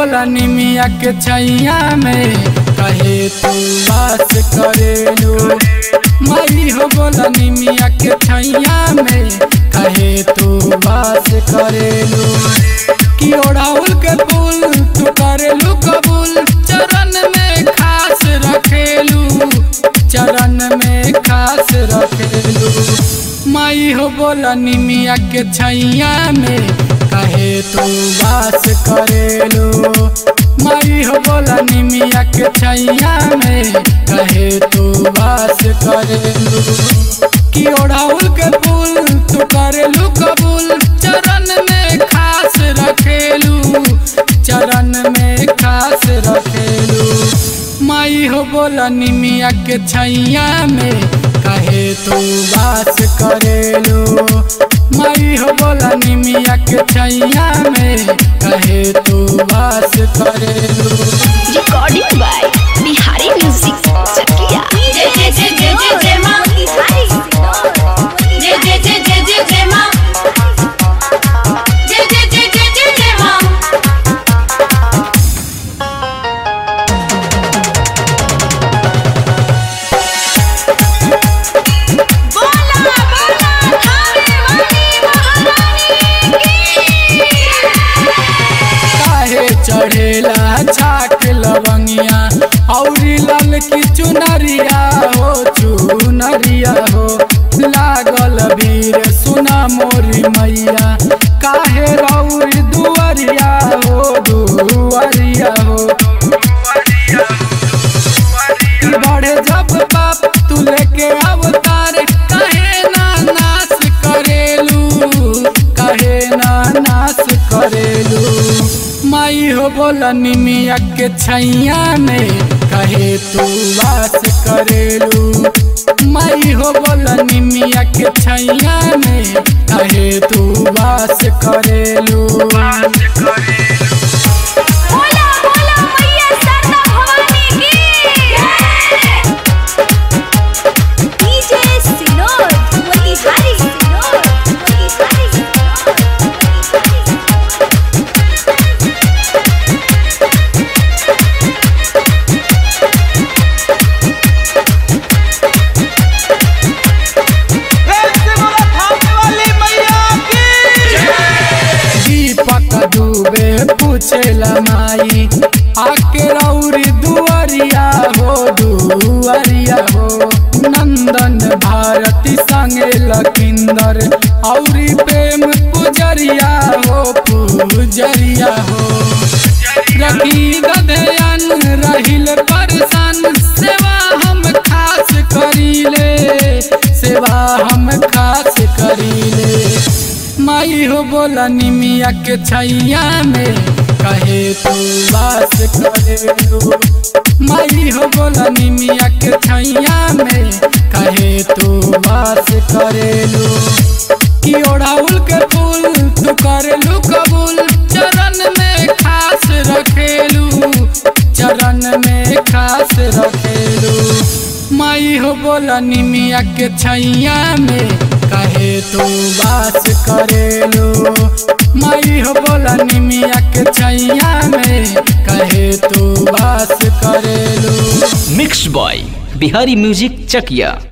बोला निमिया के छैया में कहे तू बास करेलू। माई हो बोला निमिया के छैया में कहे तू बास करेलू। कि ओढ़ाउल के फूल तू करेलू कबूल, चरण में खास रखेलू, चरण में खास रखेलू। माई हो बोला निमिया के छैया में कहे तू बास करेलू। माई हो बोला निमिया के छैया में कहे तू बास करेलू। कि ओढ़ाउल के फूल तू करेलू कबूल, चरण में खास रखेलू, चरण में खास रखेलू। माई हो बोला निमिया के छैया में कहे तू बास करेलू। माई हो बोला निमिया के छैया में कहे तू बास करेलू। Recording by Bihari music Chakiya. जय जय जय जय जय जय मां, जय जय जय जय जय जय मां, जय जय जय जय जय जय मां। बोला बोला थाने वाली महारानी की। काहे चढ़ेला छाक लवंगिया औरी लाल की चुनरिया हो, चुनरिया हो। लागल भीड़ सुना मोरी मैया, काहे रौरी दुआरिया हो, दुआरिया हो। बढ़े जब बाप तू लेके अवतार, काहे ना नाश करेलू, काहे ना नाश करेलू। माई हो बोला निमिया के छैया में कहे तू बास करेलू। माई हो बोला निमिया के छैया में कहे तू बास करेलू। बोला बोला मैया सरदा भवानी की। डीजे सिनोर मोतिहारी, सिनोर मोतिहारी, दीपक डूबे पूछेला माई, आके रौरी दुआरिया हो, दुआरिया हो। नंदन भारती संगे लखिंदर औरी प्रेम पुजरिया हो, पुजरिया हो। रखी दधयन रहिल परसन, सेवा हम खास करीले, सेवा हम खास करीले। माई हो बोला निमिया के छैया में कहे तू बास करेलू। माई हो बोला निमिया के छैया में कहे तू बास करेलू। कि ओढ़ाउल के फूल तू करेलू कबूल, चरण में खास रखेलू, चरण में खास रखेलू। माई हो बोला निमिया के छैया में कहे तू बास करेलू। माई हो बोला निमिया के छैया में कहे तू बास करेलू। मिक्स बॉय बिहारी म्यूजिक चकिया।